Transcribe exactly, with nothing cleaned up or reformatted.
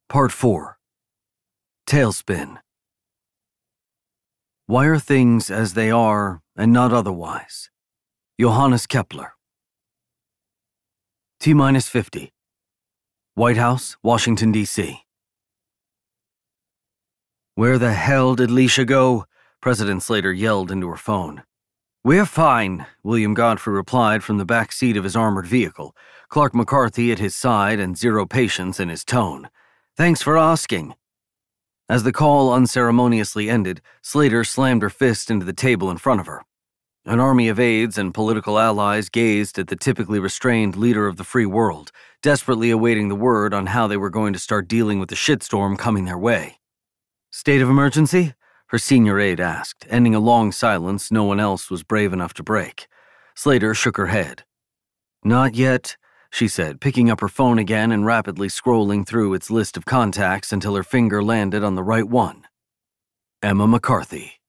Part four. Tailspin. Why are things as they are and not otherwise? Johannes Kepler. T minus fifty. White House, Washington, D C Where the hell did Leisha go? President Slater yelled into her phone. We're fine, William Godfrey replied from the back seat of his armored vehicle, Clark McCarthy at his side and zero patience in his tone. Thanks for asking. As the call unceremoniously ended, Slater slammed her fist into the table in front of her. An army of aides and political allies gazed at the typically restrained leader of the free world, desperately awaiting the word on how they were going to start dealing with the shitstorm coming their way. State of emergency? Her senior aide asked, ending a long silence no one else was brave enough to break. Slater shook her head. Not yet, she said, picking up her phone again and rapidly scrolling through its list of contacts until her finger landed on the right one. Emma McCarthy.